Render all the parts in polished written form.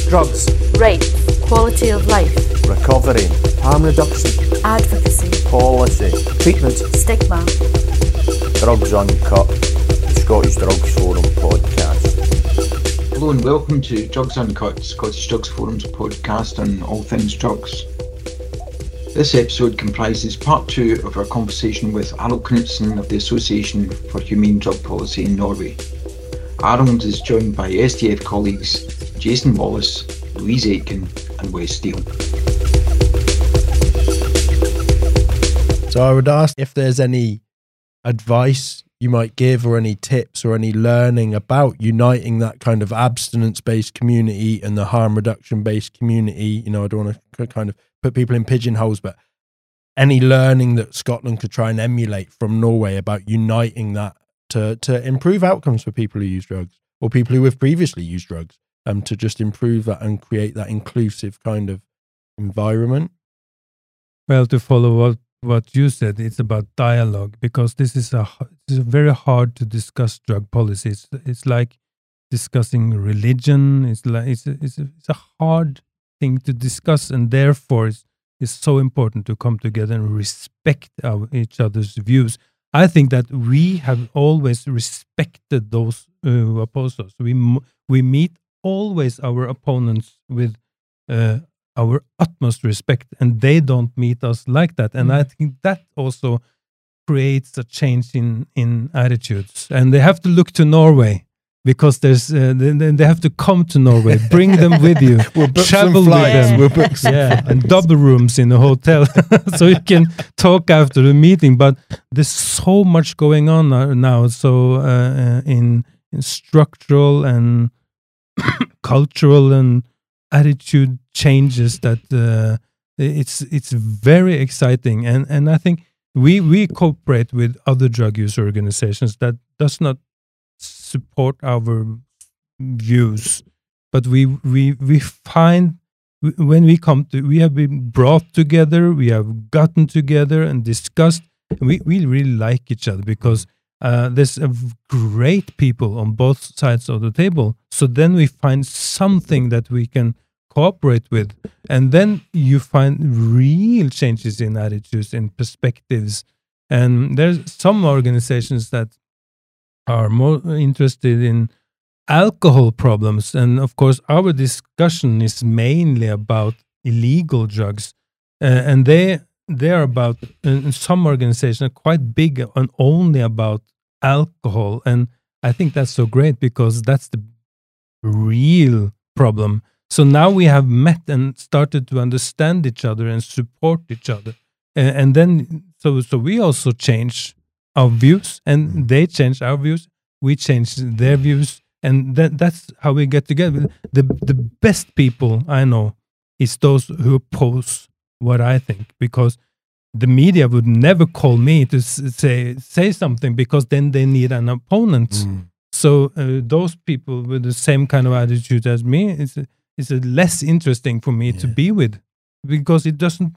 drugs, rights, quality of life, recovery, harm reduction, advocacy, policy, treatment, stigma. Drugs Uncut, the Scottish Drugs Forum podcast. Hello and welcome to Drugs Uncut, Scottish Drugs Forum's podcast on all things drugs. This episode comprises part 2 of our conversation with Harald Knutsen of the Association for Humane Drug Policy in Norway. Harald is joined by SDF colleagues Jason Wallace, Louise Aitken and Wes Steele. So I would ask if there's any advice you might give or any tips or any learning about uniting that kind of abstinence-based community and the harm reduction-based community. You know, I don't want to kind of put people in pigeonholes, but any learning that Scotland could try and emulate from Norway about uniting that to improve outcomes for people who use drugs or people who have previously used drugs, to just improve that and create that inclusive kind of environment. Well, to follow what you said, it's about dialogue, because this is very hard to discuss drug policy. It's like discussing religion. It's a hard thing to discuss, and therefore it's so important to come together and respect each other's views. I think that we have always respected those who oppose us. We meet always our opponents with our utmost respect, and they don't meet us like that. And I think that also creates a change in attitudes. And they have to look to Norway, because there's they have to come to Norway, bring them with you, travel with them, and double rooms in a hotel, so you can talk after the meeting. But there's so much going on now, so in structural and cultural and attitude changes that it's very exciting, and I think we cooperate with other drug use organizations that does not support our views, but we find when we have been brought together, we have gotten together and discussed, and we really like each other, because there's great people on both sides of the table. So then we find something that we can cooperate with, and then you find real changes in attitudes and perspectives. And there's some organizations that are more interested in alcohol problems, and of course our discussion is mainly about illegal drugs, and they are about, some organizations are quite big and only about alcohol, and I think that's so great, because that's the real problem. So now we have met and started to understand each other and support each other, and then so we also change our views, and they change our views, we change their views, and that's how we get together. The best people I know is those who oppose what I think, because the media would never call me to say something, because then they need an opponent. So those people with the same kind of attitude as me, it's less interesting for me to be with, because it doesn't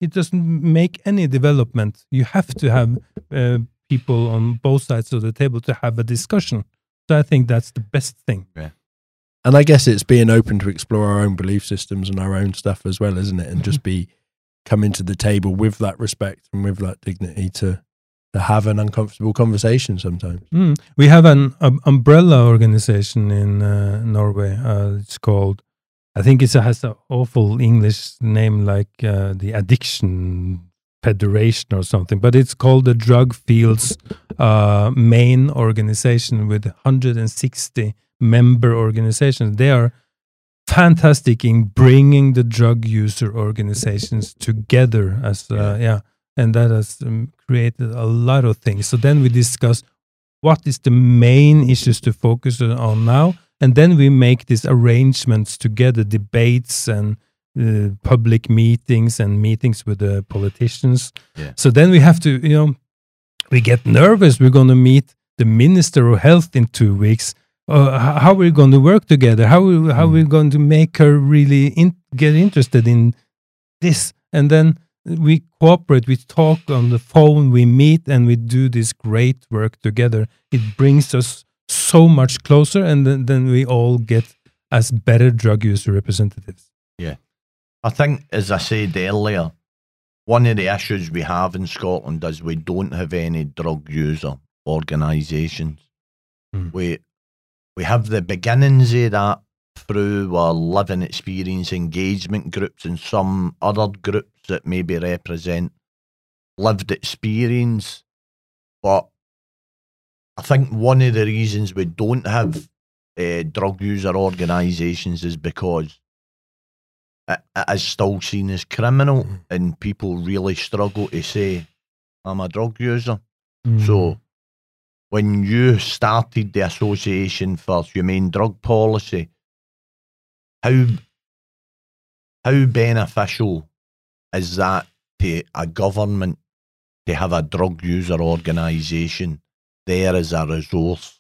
make any development. You have to have people on both sides of the table to have a discussion. So I think that's the best thing. Yeah. And I guess it's being open to explore our own belief systems and our own stuff as well, isn't it? And just coming to the table with that respect and with that dignity to have an uncomfortable conversation sometimes. We have an umbrella organization in Norway. It's called, I think it has an awful English name, like the Addiction Federation or something, but it's called the Drug Fields main organization, with 160 member organizations. They are fantastic in bringing the drug user organizations together as and that has created a lot of things. So then we discuss what is the main issues to focus on now, and then we make these arrangements together, debates and public meetings and meetings with the politicians. So then we have to, we get nervous. We're going to meet the Minister of Health in 2 weeks. How are we going to work together? How are we going to make her really get interested in this? And then we cooperate, we talk on the phone, we meet, and we do this great work together. It brings us so much closer, and then we all get as better drug user representatives. I think, as I said earlier, one of the issues we have in Scotland is we don't have any drug user organisations. We have the beginnings of that through our living experience engagement groups and some other groups that maybe represent lived experience. But I think one of the reasons we don't have drug user organisations is because it is still seen as criminal, and people really struggle to say, I'm a drug user. So when you started the Association for Humane Drug Policy, how beneficial is that to a government to have a drug user organisation there as a resource?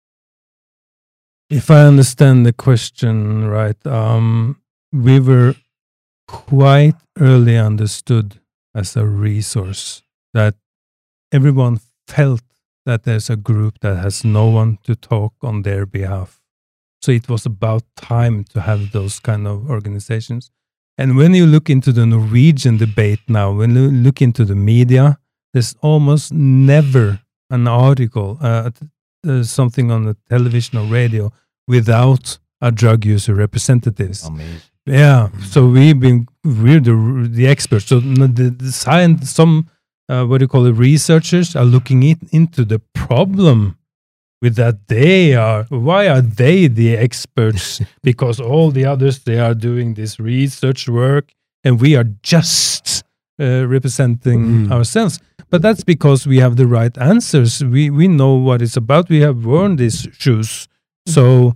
If I understand the question right, we were quite early understood as a resource, that everyone felt that there's a group that has no one to talk on their behalf. So it was about time to have those kind of organizations. And when you look into the Norwegian debate now, when you look into the media, there's almost never an article, something on the television or radio without a drug user representatives. Amazing. Yeah, so we're the experts. So the science, some researchers are looking into the problem with that. Why are they the experts? Because all the others, they are doing this research work, and we are just representing ourselves. But that's because we have the right answers. We know what it's about. We have worn these shoes. So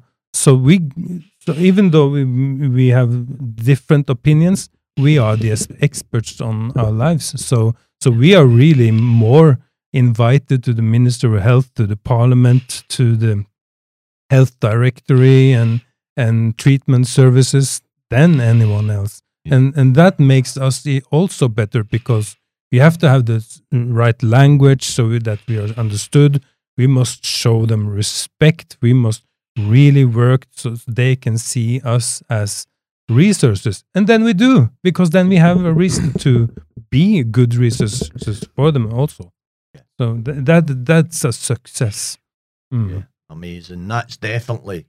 even though we have different opinions, we are the experts on our lives. So we are really more invited to the Minister of Health, to the Parliament, to the Health Directory and treatment services than anyone else. And that makes us also better, because we have to have the right language so that we are understood. We must show them respect. We must really work so they can see us as resources. And then we do, because then we have a reason to be good resources for them also. So that's a success. Yeah, amazing. That's definitely,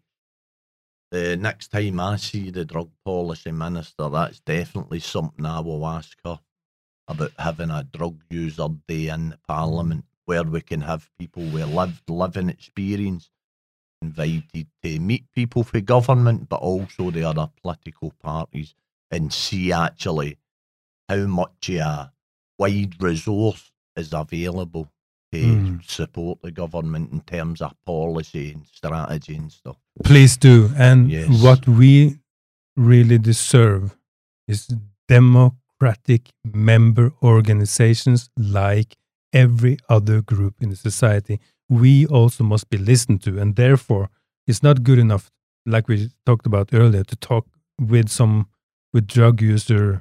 the next time I see the drug policy minister, that's definitely something I will ask her about, having a drug user day in the Parliament where we can have people with living experience invited to meet people for government, but also the other political parties, and see actually how much a wide resource is available to support the government in terms of policy and strategy and stuff. Please do. And Yes. what we really deserve is democratic member organizations like every other group in the society. We also must be listened to, and therefore it's not good enough, like we talked about earlier, to talk with drug user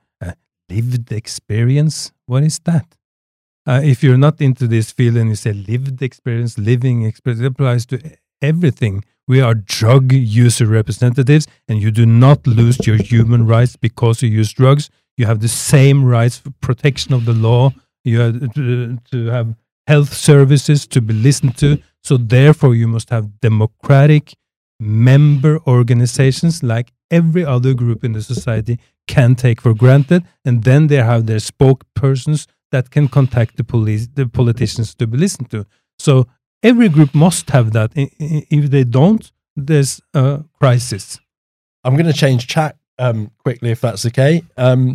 lived experience. What is that? If you're not into this field and you say lived experience, living experience, it applies to everything. We are drug user representatives, and you do not lose your human rights because you use drugs. You have the same rights for protection of the law. You have to have health services to be listened to. So therefore, you must have democratic member organizations like every other group in the society can take for granted. And then they have their spokespersons that can contact the politicians to be listened to. So every group must have that. If they don't, there's a crisis. I'm going to change chat quickly, if that's okay.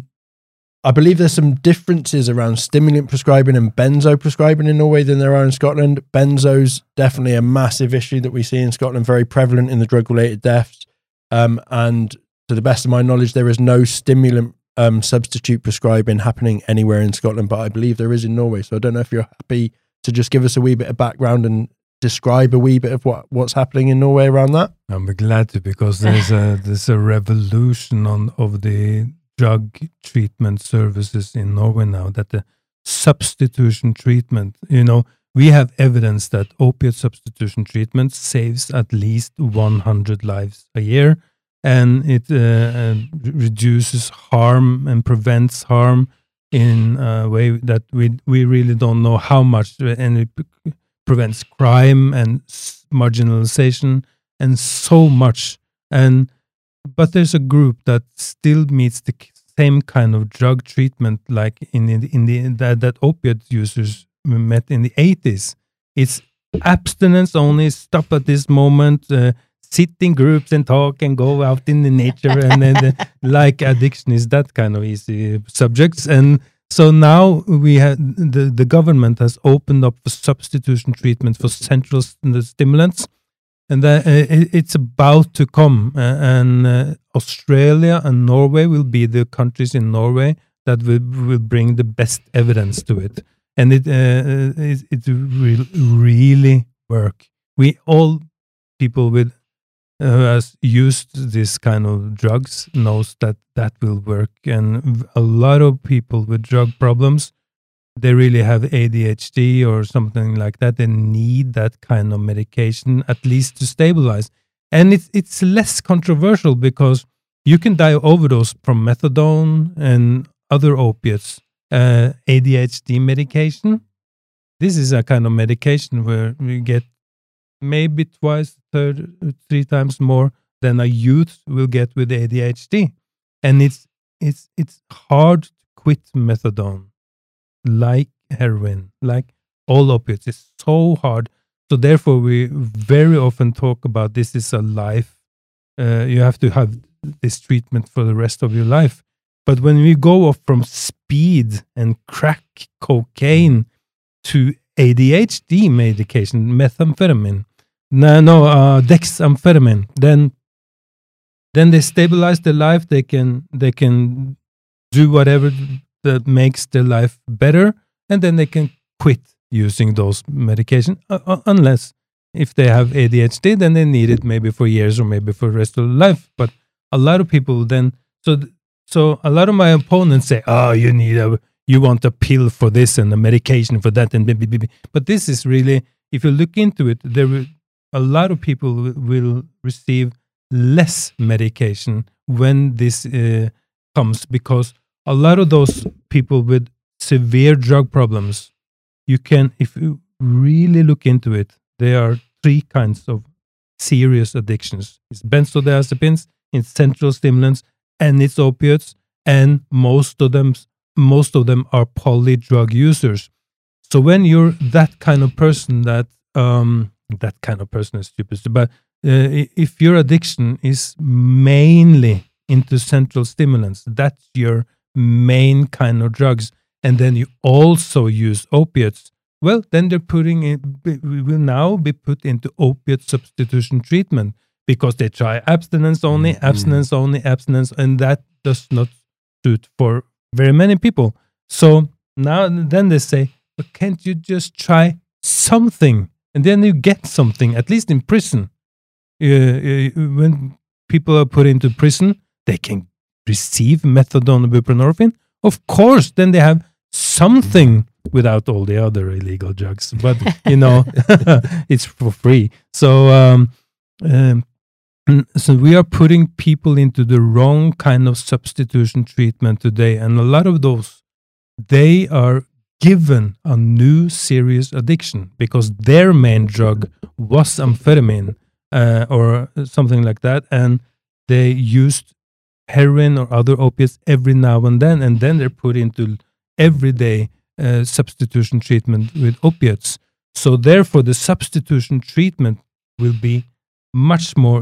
I believe there's some differences around stimulant prescribing and benzo prescribing in Norway than there are in Scotland. Benzo's definitely a massive issue that we see in Scotland, very prevalent in the drug-related deaths. And to the best of my knowledge, there is no stimulant substitute prescribing happening anywhere in Scotland, but I believe there is in Norway. So I don't know if you're happy to just give us a wee bit of background and describe a wee bit of what's happening in Norway around that. I'm glad to, because there's a revolution of the drug treatment services in Norway now, that the substitution treatment, we have evidence that opiate substitution treatment saves at least 100 lives a year, and it reduces harm and prevents harm in a way that we really don't know how much, and it prevents crime and marginalization and so much. But there's a group that still meets the same kind of drug treatment like that opiate users met in the 80s. It's abstinence only, stop at this moment, sit in groups and talk and go out in the nature, and then like addiction is that kind of easy subjects. And so now we have the government has opened up for substitution treatment for central stimulants, and it's about to come. And Australia and Norway will be the countries in Norway that will bring the best evidence to it, and it will really work. We all people with who has used this kind of drugs knows that will work, and a lot of people with drug problems, they really have ADHD or something like that. They need that kind of medication at least to stabilize, and it's less controversial because you can die of overdose from methadone and other opiates. ADHD medication, this is a kind of medication where we get maybe twice, three times more than a youth will get with ADHD, and it's hard to quit methadone, like heroin, like all opiates. It's so hard. So therefore, we very often talk about this is a life. You have to have this treatment for the rest of your life. But when we go off from speed and crack cocaine to ADHD medication, methamphetamine, dexamphetamine, then they stabilize their life. They can do whatever that makes their life better, and then they can quit using those medications. Unless if they have ADHD, then they need it maybe for years or maybe for the rest of their life. But a lot of people then so a lot of my opponents say, "Oh, you want a pill for this and a medication for that," and but this is really, if you look into it, a lot of people will receive less medication when this comes, because a lot of those people with severe drug problems, if you really look into it, there are three kinds of serious addictions. It's benzodiazepines, it's central stimulants, and it's opiates, and most of them are polydrug users. So when you're that kind of person, that kind of person is stupid, but if your addiction is mainly into central stimulants, that's your main kind of drugs, and then you also use opiates, well, then we will now be put into opiate substitution treatment, because they try abstinence only, and that does not suit for very many people. So then they say, but can't you just try something? And then you get something, at least in prison. When people are put into prison, they can receive methadone and buprenorphine. Of course, then they have something without all the other illegal drugs. But, it's for free. So we are putting people into the wrong kind of substitution treatment today. And a lot of those, they are given a new serious addiction because their main drug was amphetamine or something like that, and they used heroin or other opiates every now and then they're put into everyday substitution treatment with opiates. So therefore, the substitution treatment will be much more.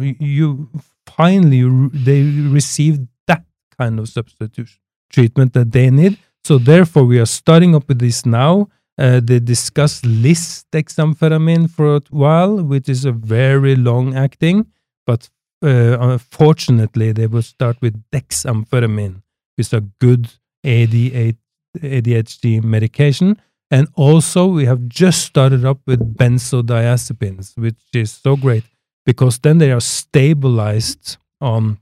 They received that kind of substitution treatment that they need. So therefore, we are starting up with this now. They discussed lisdexamphetamine for a while, which is a very long-acting, but unfortunately, they will start with dexamphetamine, which is a good ADHD medication. And also, we have just started up with benzodiazepines, which is so great, because then they are stabilized on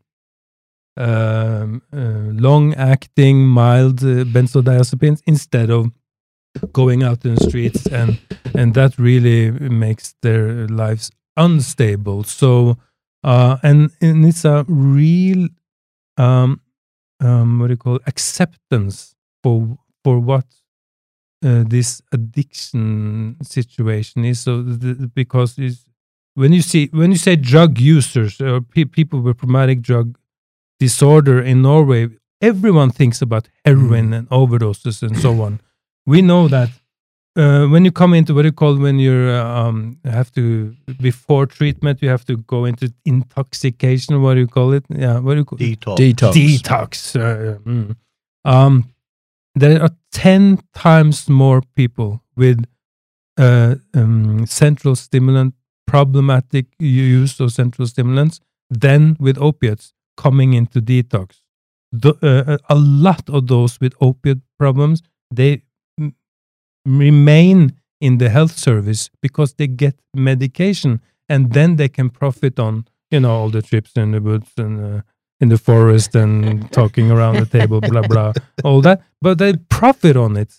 long-acting, mild benzodiazepines instead of going out in the streets, and that really makes their lives unstable. So and it's a real what do you call it? Acceptance for what this addiction situation is. So because when you say drug users or people with traumatic drug disorder in Norway, everyone thinks about heroin and overdoses and so on. We know that when you come into what you call when you have to before treatment, you have to go into intoxication. What do you call it? Yeah, what do you call Detox. Detox. There are 10 times more people with central stimulant problematic use of central stimulants than with opiates coming into detox. A lot of those with opiate problems, they remain in the health service because they get medication, and then they can profit on all the trips in the woods and in the forest and talking around the table, blah blah, all that. But they profit on it,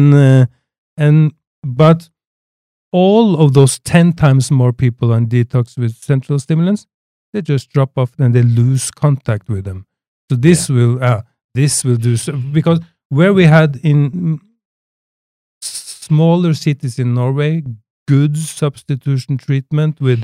but all of those 10 times more people on detox with central stimulants, they just drop off and they lose contact with them. So this will do so, because where we had in smaller cities in Norway good substitution treatment with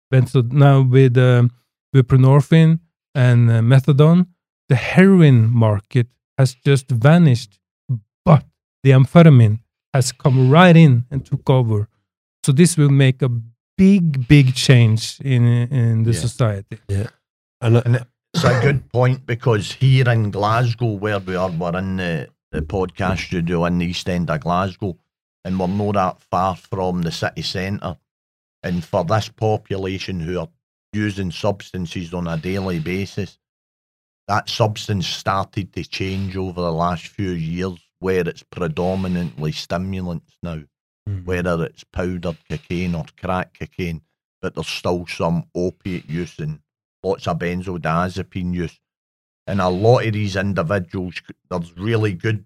buprenorphine and methadone, the heroin market has just vanished, but the amphetamine has come right in and took over. So this will make a big change in the society. Yeah, and it's a good point, because here in Glasgow, where we're in the podcast studio in the East End of Glasgow, and we're not that far from the city centre. And for this population who are using substances on a daily basis, that substance started to change over the last few years, where it's predominantly stimulants now, whether it's powdered cocaine or crack cocaine, but there's still some opiate use and lots of benzodiazepine use. And a lot of these individuals, there's really good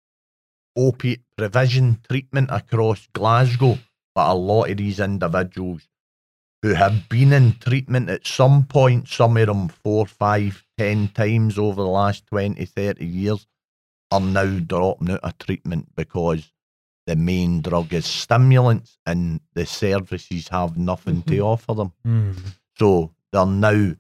opiate provision treatment across Glasgow, but a lot of these individuals who have been in treatment at some point, some of them 4, 5, 10 times over the last 20, 30 years, are now dropping out of treatment because the main drug is stimulants and the services have nothing to offer them. So they're now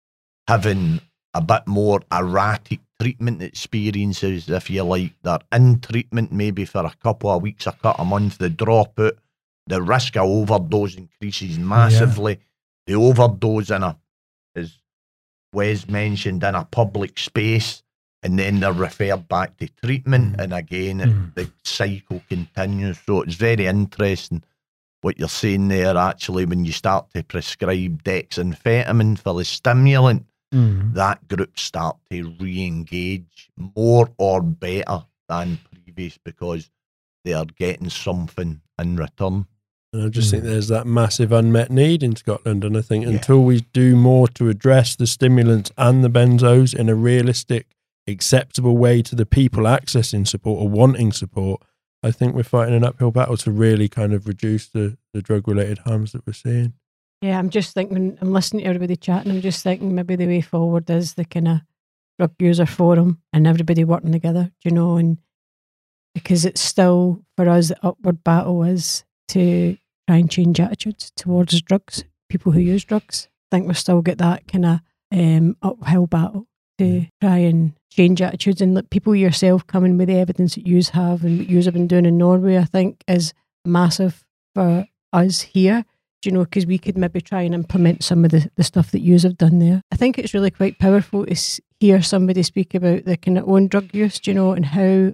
having a bit more erratic treatment experiences, if you like. They're in treatment maybe for a couple of weeks, a couple of months, they drop out. The risk of overdose increases massively. The overdose as Wes mentioned, in a public space, and then they're referred back to treatment, and again the cycle continues. So it's very interesting what you're saying there, actually, when you start to prescribe dexamphetamine for the stimulant, that group start to re-engage more or better than previous because they are getting something in return. And I just think there's that massive unmet need in Scotland, and I think until we do more to address the stimulants and the benzos in a realistic, acceptable way to the people accessing support or wanting support, I think we're fighting an uphill battle to really kind of reduce the drug-related harms that we're seeing. Yeah, I'm just thinking, I'm listening to everybody chatting, I'm just thinking maybe the way forward is the kind of drug user forum and everybody working together, and because it's still, for us, the upward battle is to try and change attitudes towards drugs, people who use drugs. I think we've still got that kind of uphill battle to try and change attitudes, and let people yourself come in with the evidence that you have and what you have been doing in Norway, I think is massive for us here. Because we could maybe try and implement some of the stuff that you have done there. I think it's really quite powerful to hear somebody speak about the kind of own drug use, and how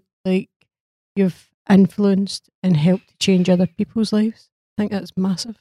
you've influenced and helped to change other people's lives. I think that's massive.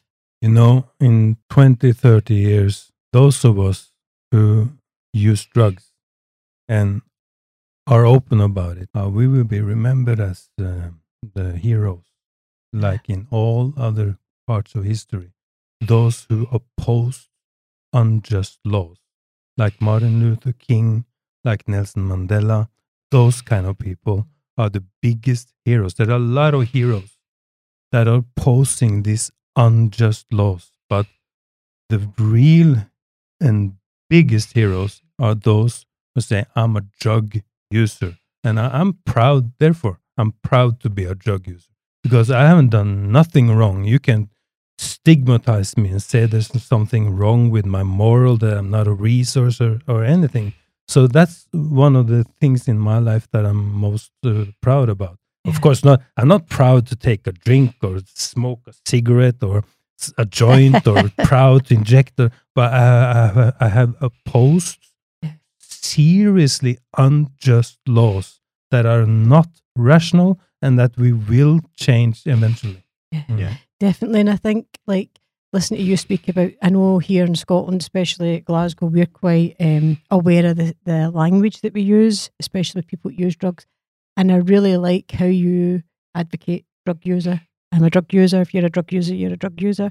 In 20, 30 years, those of us who use drugs and are open about it, we will be remembered as the heroes, like in all other parts of history. Those who opposed unjust laws, like Martin Luther King, like Nelson Mandela, those kind of people are the biggest heroes. There are a lot of heroes that are posing these unjust laws, but the real and biggest heroes are those who say, I'm a drug user. And I'm proud, therefore, I'm proud to be a drug user because I haven't done nothing wrong. You can stigmatize me and say there's something wrong with my moral, that I'm not a resource or anything. So that's one of the things in my life that I'm most proud about. Of course, I'm not proud to take a drink or smoke a cigarette or a joint or proud to inject, but I have opposed seriously unjust laws that are not rational and that we will change eventually. Yeah. Definitely. And I think, like, listening to you speak about, I know here in Scotland, especially at Glasgow, we're quite aware of the language that we use, especially with people who use drugs. And I really like how you advocate drug user. I'm a drug user. If you're a drug user, you're a drug user.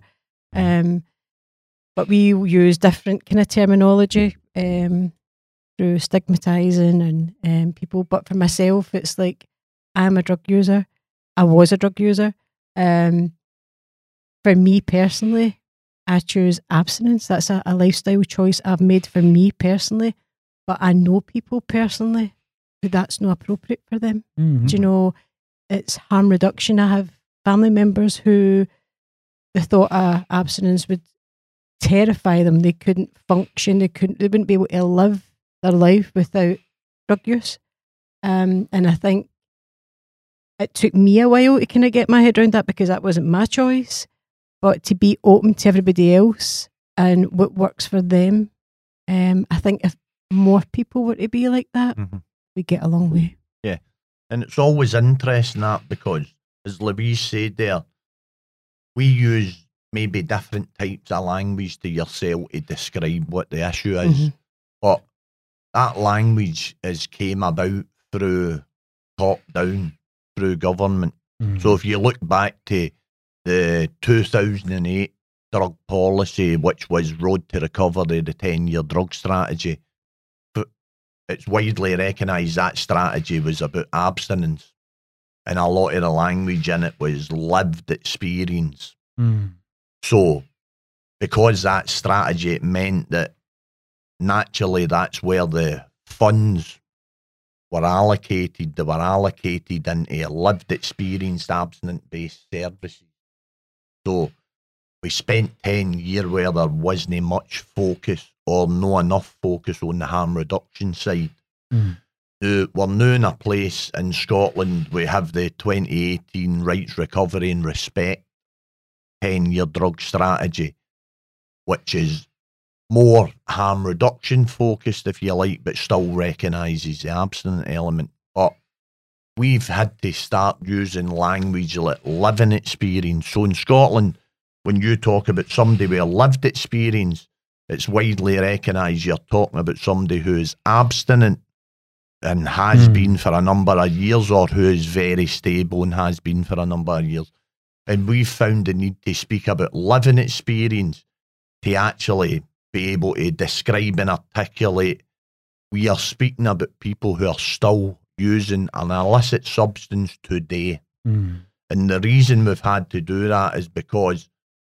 But we use different kind of terminology through stigmatizing and people. But for myself, it's like, I'm a drug user. I was a drug user. For me personally, I choose abstinence. That's a lifestyle choice I've made for me personally. But I know people personally who that's not appropriate for them. Mm-hmm. Do you know, it's harm reduction. I have family members who the thought of abstinence would terrify them. They couldn't function. They wouldn't be able to live their life without drug use. And I think it took me a while to kind of get my head around that because that wasn't my choice. But to be open to everybody else and what works for them, I think if more people were to be like that, we'd get a long way. Yeah. And it's always interesting that because, as Louise said there, we use maybe different types of language to yourself to describe what the issue is. But that language came about through top down, through government. So if you look back to the 2008 drug policy, which was Road to Recovery, the 10-year drug strategy, it's widely recognised that strategy was about abstinence, and a lot of the language in it was lived experience. So because that strategy, it meant that naturally that's where the funds were allocated. They were allocated into lived experience abstinence-based services. So we spent 10 years where there wasn't much focus or no enough focus on the harm reduction side. We're now in a place in Scotland, we have the 2018 Rights Recovery and Respect 10-year drug strategy, which is more harm reduction focused, if you like, but still recognises the abstinent element. But we've had to start using language like living experience. So in Scotland, when you talk about somebody with a lived experience, it's widely recognised you're talking about somebody who is abstinent and has been for a number of years, or who is very stable and has been for a number of years. And we've found the need to speak about living experience to actually be able to describe and articulate. We are speaking about people who are still using an illicit substance today. And the reason we've had to do that is because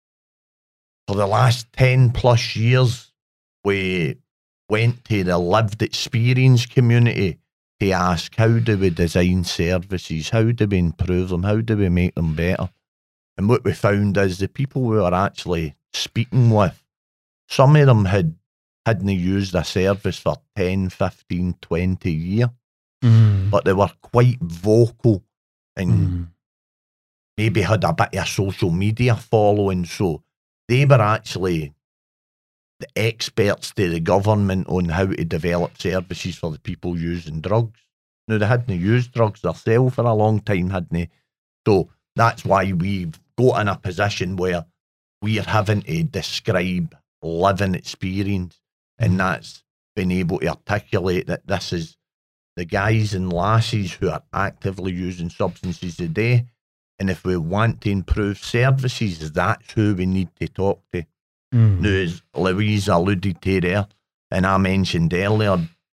for the last 10 plus years, we went to the lived experience community to ask, how do we design services? How do we improve them? How do we make them better? And what we found is the people we were actually speaking with, some of them hadn't used a service for 10, 15, 20 years, but they were quite vocal and maybe had a bit of a social media following. So they were actually the experts to the government on how to develop services for the people using drugs. Now, they hadn't used drugs themselves for a long time, hadn't they? So that's why we've got in a position where we're having to describe living experience, and that's being able to articulate that this is the guys and lasses who are actively using substances today, and if we want to improve services, that's who we need to talk to. Now, as Louise alluded to there, and I mentioned earlier,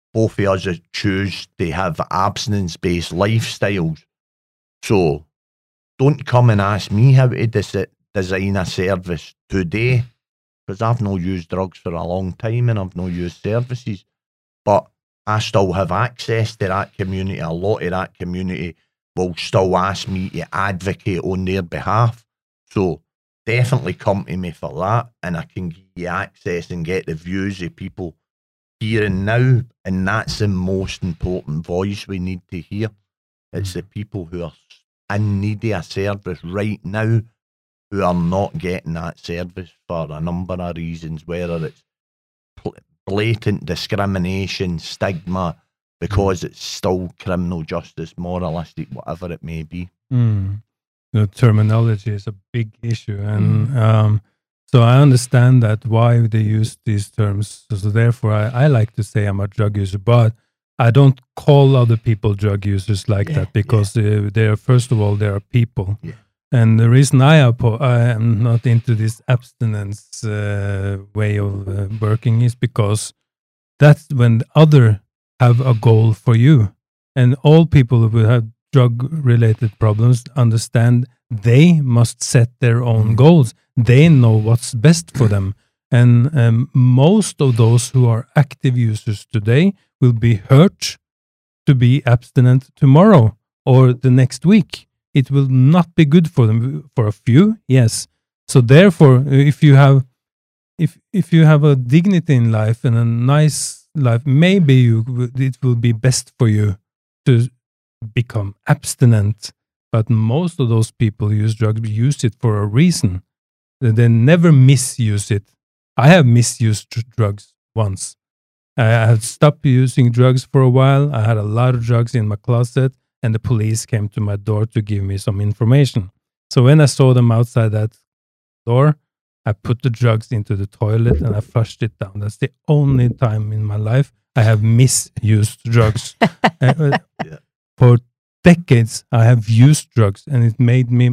both of us choose to have abstinence-based lifestyles. So don't come and ask me how to design a service today, because I've not used drugs for a long time and I've not used services. But I still have access to that community. A lot of that community will still ask me to advocate on their behalf. So definitely come to me for that, and I can give you access and get the views of people here and now. And that's the most important voice we need to hear. It's the people who are in need of a service right now, who are not getting that service for a number of reasons, whether it's blatant discrimination, stigma, because it's still criminal justice, moralistic, whatever it may be. The terminology is a big issue, and so I understand that why they use these terms. So therefore, I like to say I'm a drug user, but I don't call other people drug users like that, because they are, first of all, they are people. Yeah. And the reason I am not into this abstinence way of working is because that's when other have a goal for you. And all people who have drug-related problems understand they must set their own goals. They know what's best for them. And most of those who are active users today will be hurt to be abstinent tomorrow or the next week. It will not be good for them. For a few, yes. So therefore, if you have a dignity in life and a nice life, maybe it will be best for you to become abstinent. But most of those people use drugs, use it for a reason. They never misuse it. I have misused drugs once. I had stopped using drugs for a while. I had a lot of drugs in my closet, and the police came to my door to give me some information. So when I saw them outside that door, I put the drugs into the toilet and I flushed it down. That's the only time in my life I have misused drugs. For decades, I have used drugs, and it made me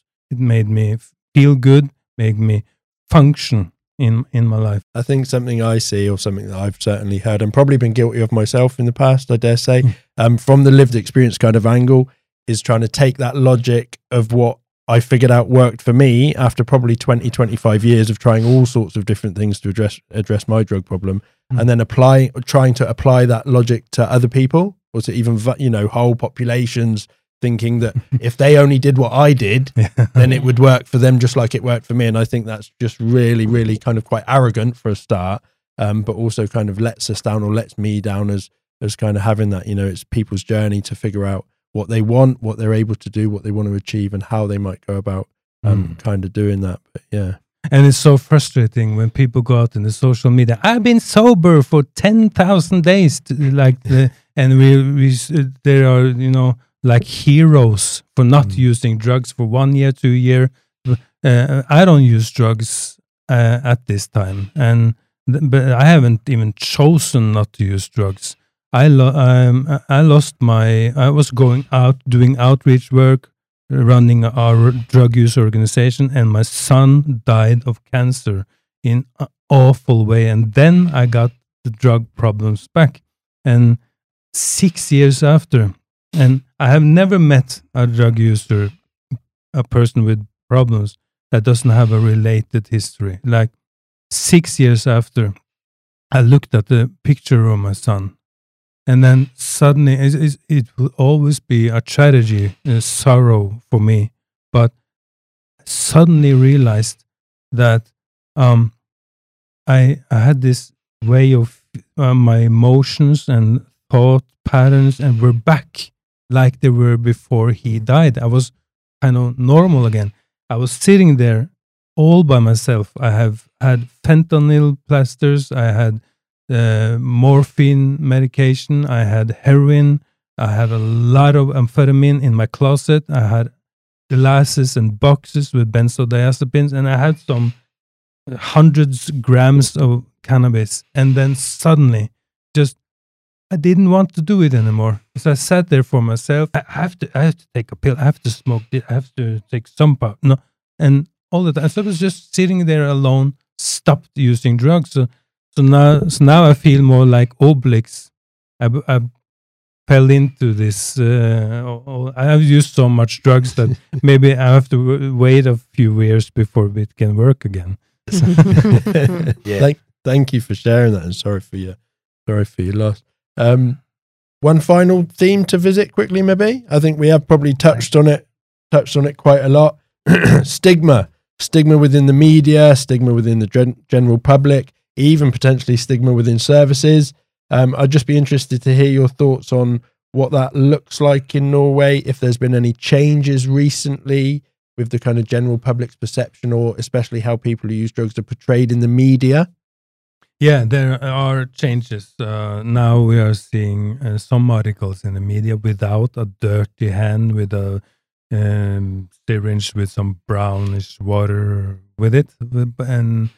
feel good, made me function in my life. I think something I see, or something that I've certainly heard and probably been guilty of myself in the past, I dare say, from the lived experience kind of angle, is trying to take that logic of what I figured out worked for me after probably 20, 25 years of trying all sorts of different things to address my drug problem, and then trying to apply that logic to other people, or to even, whole populations, thinking that if they only did what I did, then it would work for them just like it worked for me. And I think that's just really, really kind of quite arrogant for a start, but also kind of lets us down, or lets me down as kind of having that, it's people's journey to figure out what they want, what they're able to do, what they want to achieve, and how they might go about kind of doing that. But yeah. And it's so frustrating when people go out in the social media. I've been sober for 10,000 days, and there are, like heroes for not using drugs for 1 year, 2 years. I don't use drugs at this time, but I haven't even chosen not to use drugs. I was going out doing outreach work, running our drug use organization, and my son died of cancer in an awful way. And then I got the drug problems back. And 6 years after, and I have never met a drug user, a person with problems that doesn't have a related history. Like 6 years after, I looked at the picture of my son, and then suddenly it will always be a tragedy, a sorrow for me. But I suddenly realized that I had this way of my emotions and thought patterns, and were back like they were before he died. I was kind of normal again. I was sitting there all by myself. I have had fentanyl plasters. I had morphine medication. I had heroin. I had a lot of amphetamine in my closet. I had glasses and boxes with benzodiazepines, and I had some hundreds grams of cannabis. And then suddenly, I didn't want to do it anymore. So I sat there for myself. I have to take a pill. I have to smoke it. I have to take some part. No, and all the time. So I was just sitting there alone, stopped using drugs. So now I feel more like Obelix I fell into this. I've used so much drugs that maybe I have to wait a few years before it can work again. Yeah. Thank you for sharing that, and sorry for your loss. One final theme to visit quickly, maybe. I think we have probably touched on it quite a lot. Stigma within the media, stigma within the general public, even potentially stigma within services. I'd just be interested to hear your thoughts on what that looks like in Norway, if there's been any changes recently with the kind of general public's perception, or especially how people who use drugs are portrayed in the media. Yeah, there are changes. Now we are seeing some articles in the media without a dirty hand, with a syringe with some brownish water with it, and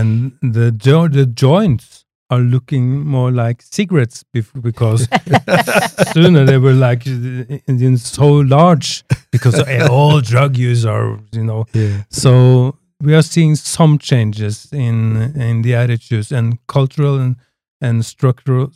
the joints are looking more like cigarettes because sooner they were like so large because all drug use are, Yeah. So we are seeing some changes in the attitudes and cultural and structural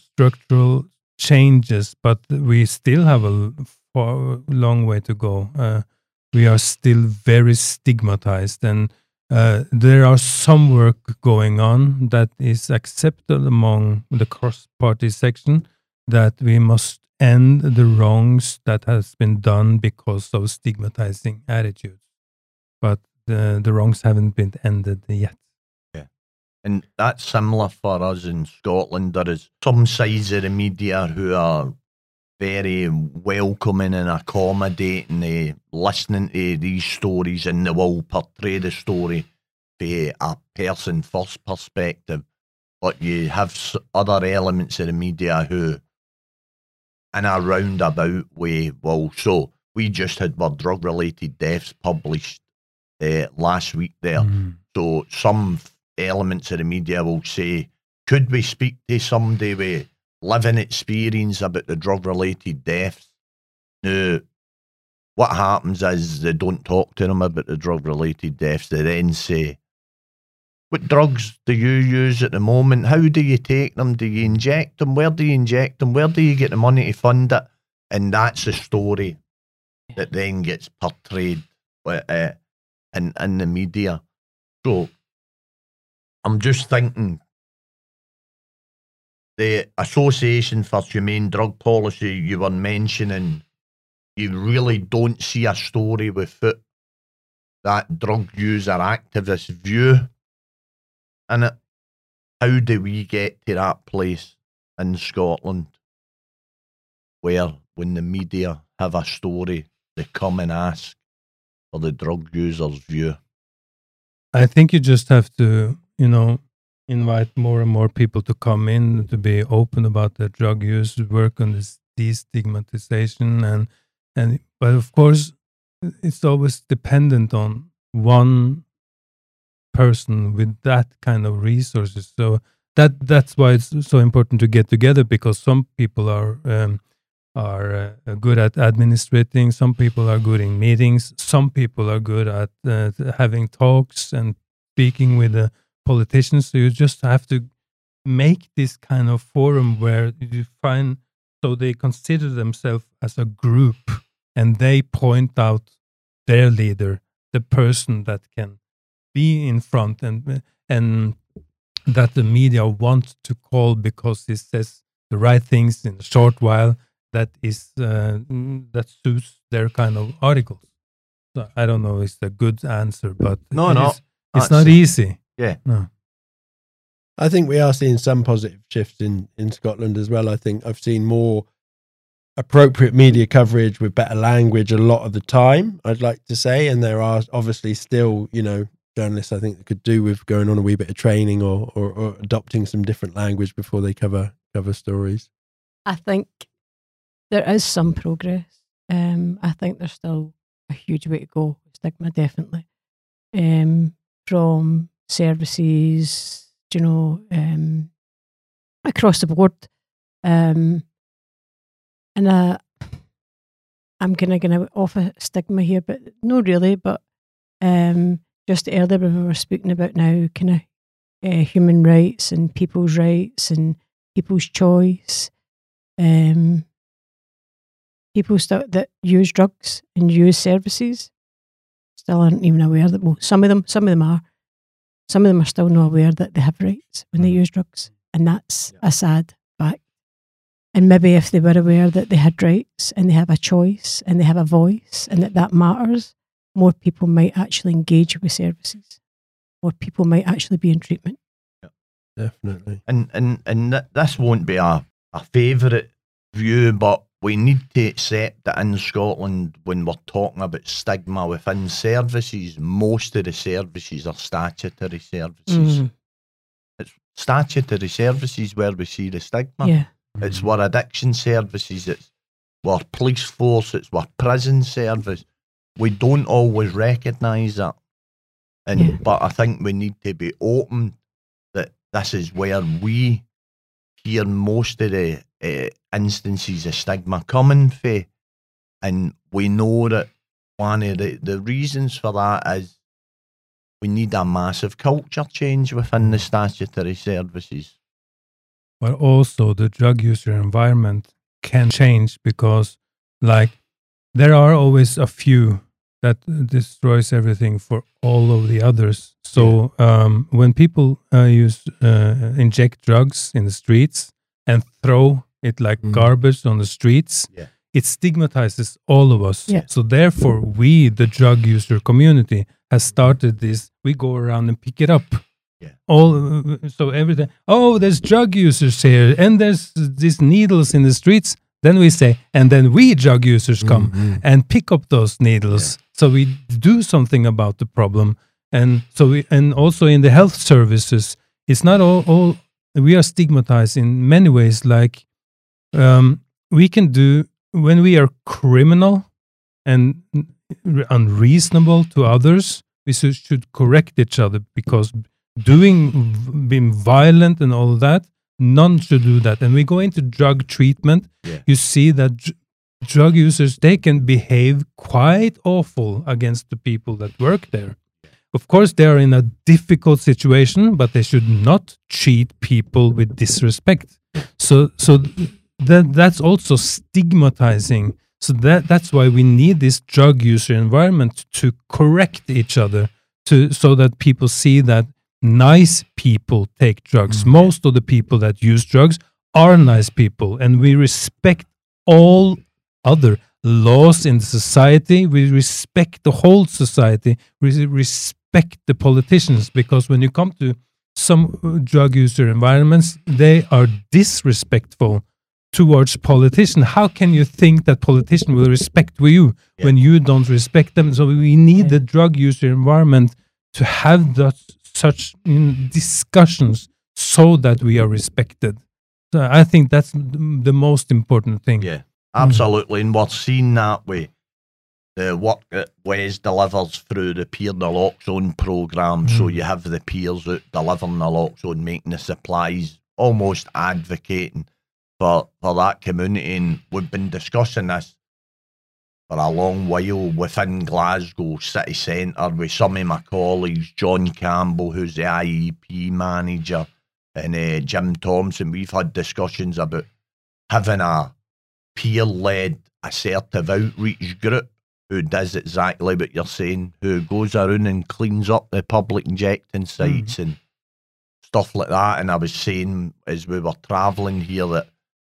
changes, but we still have a long way to go. We are still very stigmatized, and there are some work going on that is accepted among the cross-party section, that we must end the wrongs that has been done because of stigmatizing attitudes. But the wrongs haven't been ended yet. Yeah. And that's similar for us in Scotland. There is some sides of the media who are very welcoming and accommodating, listening to these stories, and they will portray the story from a person first perspective. But you have other elements of the media who, in a roundabout way, will. So we just had our drug-related deaths published last week there. So some elements of the media will say, could we speak to somebody with living experience about the drug-related deaths? Now, what happens is they don't talk to them about the drug-related deaths. They then say, what drugs do you use at the moment? How do you take them? Do you inject them? Where do you inject them? Where do you get the money to fund it? And that's the story that then gets portrayed in the media. So I'm just thinking, the Association for Humane Drug Policy you were mentioning, you really don't see a story without that drug user activist view in it. How do we get to that place in Scotland where, when the media have a story, they come and ask for the drug user's view? I think you just have to, invite more and more people to come in, to be open about their drug use, work on this destigmatization, but of course it's always dependent on one person with that kind of resources. So that's why it's so important to get together, because some people are good at administrating, some people are good in meetings, some people are good at having talks and speaking with the politicians. So you just have to make this kind of forum where you find, so they consider themselves as a group, and they point out their leader, the person that can be in front, and that the media want to call because he says the right things in a short while that suits their kind of articles. So I don't know if it's a good answer, but it's not easy. Yeah. No. I think we are seeing some positive shifts in Scotland as well. I think I've seen more appropriate media coverage with better language a lot of the time, I'd like to say. And there are obviously still, journalists, I think, that could do with going on a wee bit of training or adopting some different language before they cover stories. I think there is some progress. I think there's still a huge way to go. Stigma, definitely. From services, across the board. And I'm kind of going off a stigma here, but no, really. But just earlier when we were speaking about now kind of human rights and people's rights and people's choice, people still that use drugs and use services still aren't even aware that. Well, some of them are. Some of them are still not aware that they have rights when they use drugs, and that's a sad fact. And maybe if they were aware that they had rights and they have a choice and they have a voice and that matters, more people might actually engage with services. More people might actually be in treatment. Definitely. And this won't be a favourite view, but we need to accept that in Scotland, when we're talking about stigma within services, most of the services are statutory services. It's statutory services where we see the stigma. Yeah. It's where addiction services, it's where police force, it's where prison service. We don't always recognise that. But I think we need to be open that this is where we hear most of the instances of stigma coming from, and we know that one of the reasons for that is we need a massive culture change within the statutory services. But also the drug user environment can change because, like, there are always a few that destroys everything for all of the others. So when people inject drugs in the streets and throw it like garbage on the streets, it stigmatizes all of us. Yeah. So therefore, we, the drug user community, has started this. We go around and pick it up. So everything. Oh, there's drug users here, and there's these needles in the streets. Then we say, and then we drug users come and pick up those needles. So we do something about the problem. And so and also in the health services, it's not all we are stigmatized in many ways. Like we can do when we are criminal and unreasonable to others, we should correct each other, because being violent and all of that, none should do that. And we go into drug treatment, you see that drug users, they can behave quite awful against the people that work there. Of course, they are in a difficult situation, but they should not treat people with disrespect. So that's also stigmatizing. So that's why we need this drug user environment to correct each other, so that people see that nice people take drugs. Most of the people that use drugs are nice people, and we respect all other laws in the society. We respect the whole society. We respect the politicians, because when you come to some drug user environments, they are disrespectful towards politicians. How can you think that politicians will respect you when you don't respect them? So we need the drug user environment to have such discussions so that we are respected. So I think that's the most important thing. Yeah, absolutely. And we're seeing that way. The work that Wes delivers through the peer naloxone programme. So you have the peers out delivering naloxone, making the supplies, almost advocating for that community. And we've been discussing this for a long while within Glasgow city centre with some of my colleagues, John Campbell, who's the IEP manager, and Jim Thompson. We've had discussions about having a peer-led assertive outreach group who does exactly what you're saying, who goes around and cleans up the public injecting sites and stuff like that. And I was saying as we were travelling here that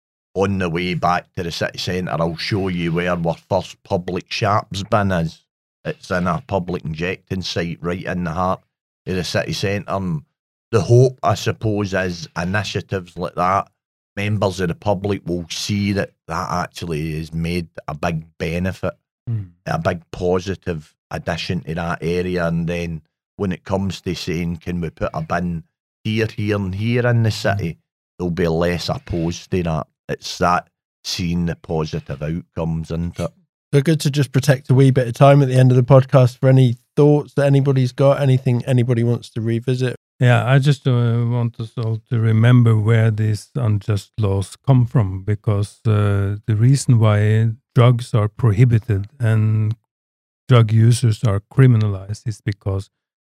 on the way back to the city centre, I'll show you where our first public sharps bin is. It's in a public injecting site right in the heart of the city centre. The hope, I suppose, is initiatives like that, members of the public will see that actually has made a big benefit, a big positive addition to that area. And then when it comes to saying, can we put a bin here, and here in the city, they'll be less opposed to that. It's that seeing the positive outcomes, isn't it? So good to just protect a wee bit of time at the end of the podcast for any thoughts that anybody's got, anything anybody wants to revisit. Yeah, I just want us all to remember where these unjust laws come from, because the reason why drugs are prohibited and drug users are criminalized is because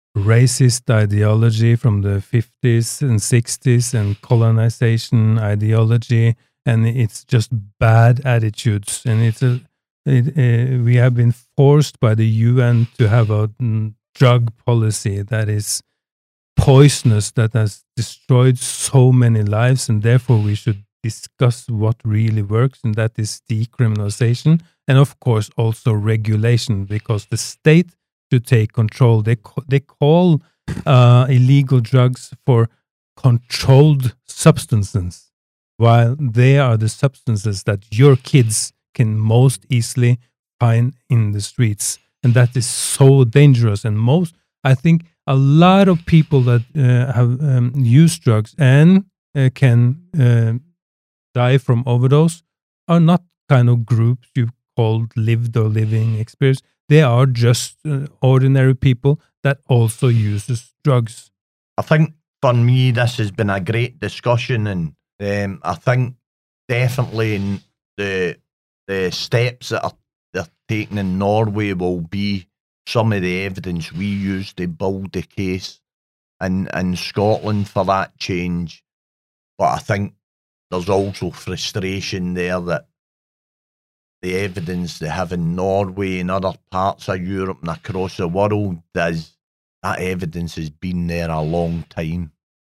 racist ideology from the 50s and 60s and colonization ideology and it's just bad attitudes. And we have been forced by the UN to have a drug policy that is poisonous, that has destroyed so many lives, and therefore we should discuss what really works, and that is decriminalization, and of course also regulation, because the state should take control. They call illegal drugs for controlled substances, while they are the substances that your kids can most easily find in the streets, and that is so dangerous. And I think a lot of people that have used drugs and can die from overdose are not kind of groups you called lived or living experience. They are just ordinary people that also uses drugs. I think for me this has been a great discussion, and I think definitely the steps that they're taking in Norway will be some of the evidence we use to build the case in Scotland for that change. But I think there's also frustration there that the evidence they have in Norway and other parts of Europe and across the world that evidence has been there a long time.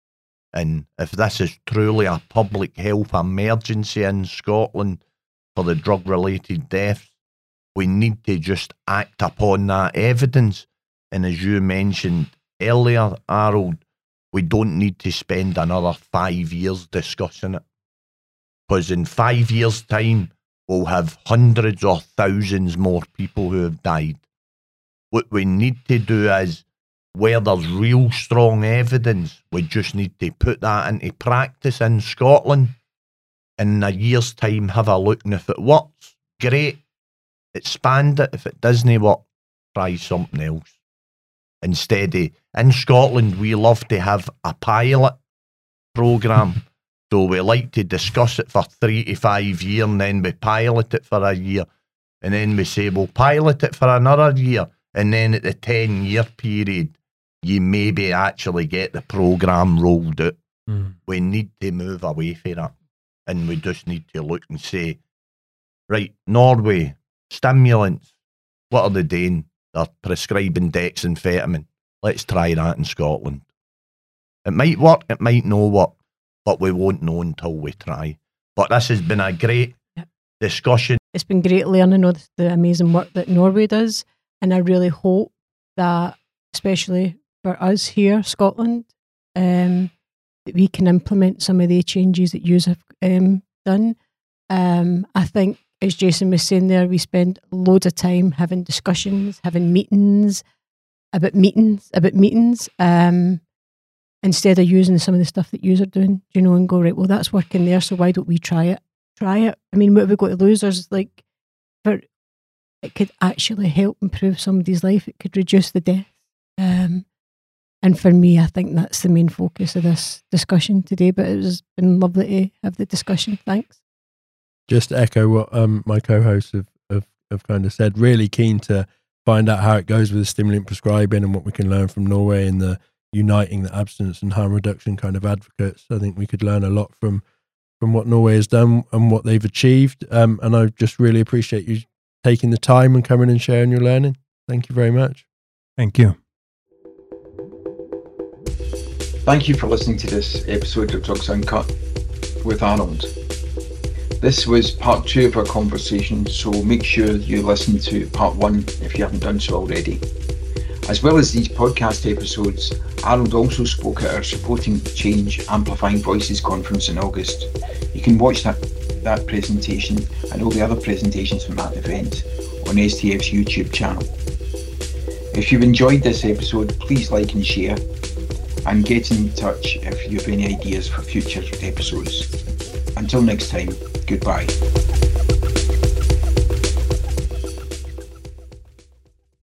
And if this is truly a public health emergency in Scotland for the drug-related deaths, we need to just act upon that evidence. And as you mentioned earlier, Harold, we don't need to spend another 5 years discussing it. Because in 5 years' time, we'll have hundreds or thousands more people who have died. What we need to do is, where there's real strong evidence, we just need to put that into practice in Scotland. In a year's time, have a look, and if it works, great, expand it. If it doesn't work, try something else. Instead of, in Scotland, we love to have a pilot programme. So we like to discuss it for 3 to 5 years, and then we pilot it for a year. And then we say, we'll pilot it for another year. And then at the 10-year period, you maybe actually get the programme rolled out. We need to move away from that. And we just need to look and say, right, Norway, stimulants, what are they doing? They're prescribing dexamphetamine. Let's try that in Scotland. It might work, it might not work, but we won't know until we try. But this has been a great discussion. It's been great learning all the amazing work that Norway does, and I really hope that, especially for us here, Scotland, that we can implement some of the changes that you have done. I think, as Jason was saying there, we spend loads of time having discussions, having meetings, instead of using some of the stuff that yous are doing, and go, right, well, that's working there, so why don't we try it? I mean, what have we got to lose? It could actually help improve somebody's life. It could reduce the death. And for me, I think that's the main focus of this discussion today, but it's been lovely to have the discussion. Thanks. Just to echo what my co-hosts have kind of said, really keen to find out how it goes with the stimulant prescribing and what we can learn from Norway and the uniting the abstinence and harm reduction kind of advocates. I think we could learn a lot from what Norway has done and what they've achieved. And I just really appreciate you taking the time and coming and sharing your learning. Thank you very much. Thank you. Thank you for listening to this episode of Drugs Uncut with Harold. This was part 2 of our conversation, so make sure you listen to part 1 if you haven't done so already. As well as these podcast episodes, Harold also spoke at our Supporting Change Amplifying Voices conference in August. You can watch that presentation and all the other presentations from that event on STF's YouTube channel. If you've enjoyed this episode, please like and share, and get in touch if you have any ideas for future episodes. Until next time, goodbye.